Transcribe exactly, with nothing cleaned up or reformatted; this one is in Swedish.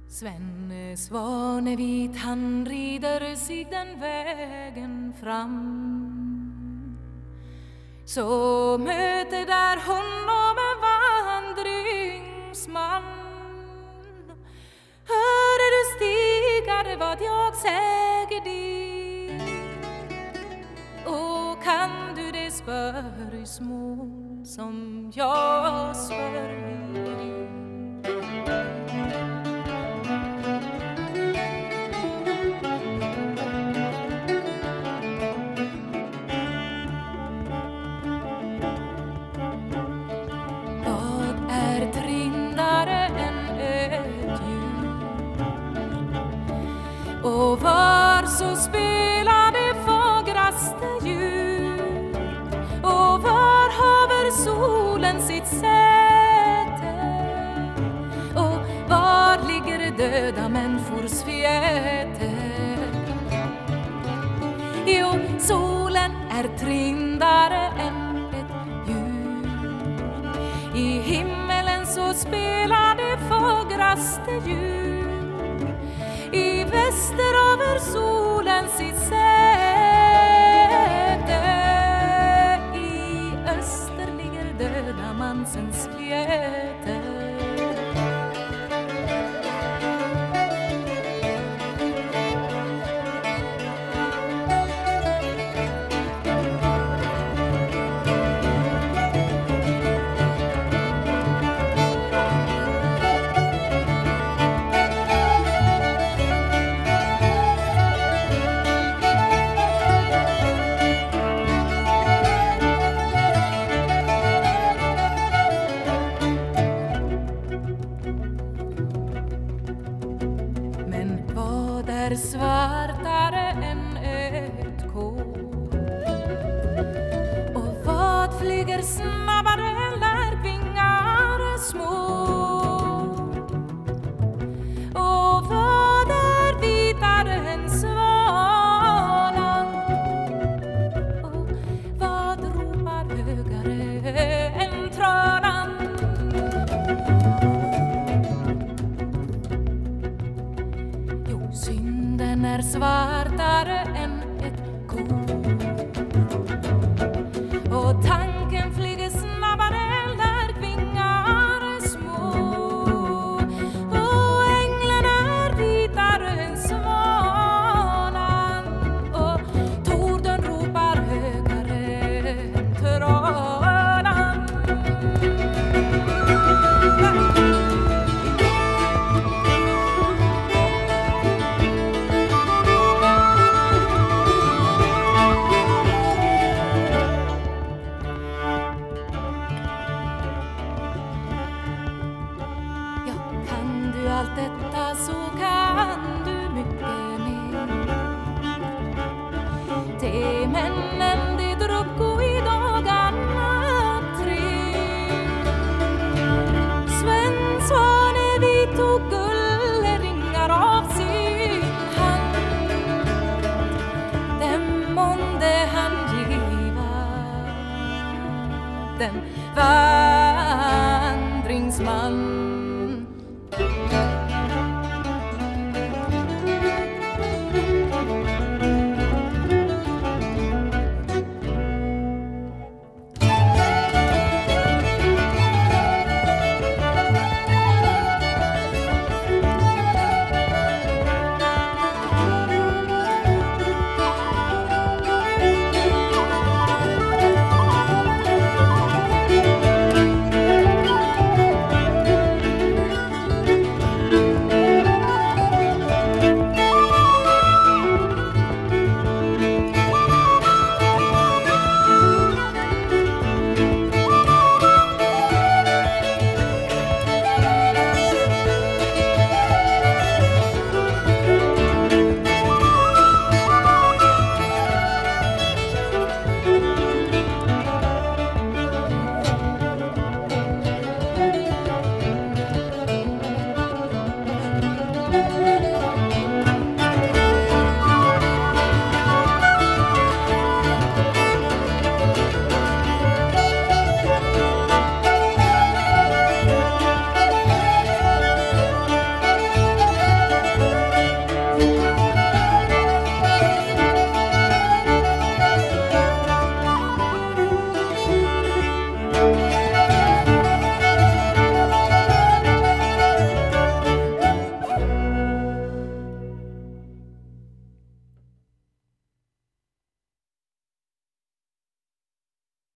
Svenne Svanevit, han rider sig den vägen fram. Så möter där honom en vandringsman. Hör du stigare vad jag säger dig? Och kan du det spörsmål som jag spör dig? Och var så spelar det fagraste ljud, och var haver solen sitt säte, och var ligger döda människors fjäte. Jo, solen är trindare än ett ljud. I himmelen så spelar det fagraste ljud. I väster över solen sitt säte, i öster ligger döda mansens fjäte. Är svartare än ett kol, och vad flyger snabbare än lärvingar små, och vad är vitare än svanan, och vad ropar högare än tranan. Synden är svartare än ett kol, och tanken flyger snabbare än lärvingar små, och änglarna är vitare än svanan, och torden ropar högare än tranan. Allt detta så kan du mycket mer. De männen de drucko i dagarna tre. Sven Svanevit tog guldringar av sin hand. Dem månde han giva den vandringsman.